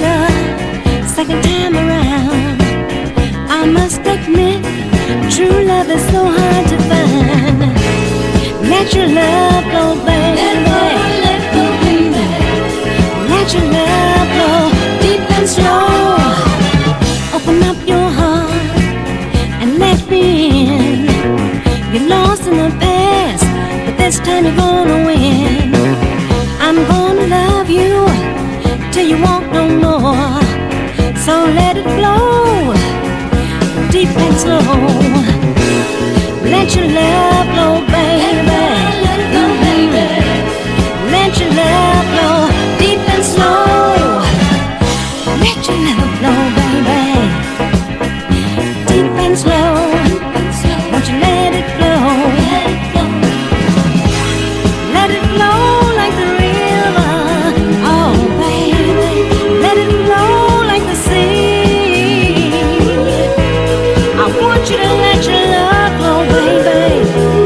love second time around. I must admit, true love is so hard to find. Let your love flow, baby. Let go, baby. Let your love flow deep and slow. Open up your heart and let me in. You're lost in the past, but this time you're gonna win. I'm gonna love you till you want no more. So let it flow deep and slow. Let your love flow, baby. Let it go, baby. Let your love flow deep and slow. Let your love flow, baby. Deep and slow. Won't you let it flow? Let it flow like the river. Oh, baby. Let it flow like the sea. I want you to let your love flow, baby.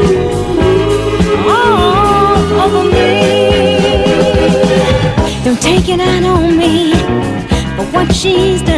Oh, over me. Don't take it out on me for what she's done.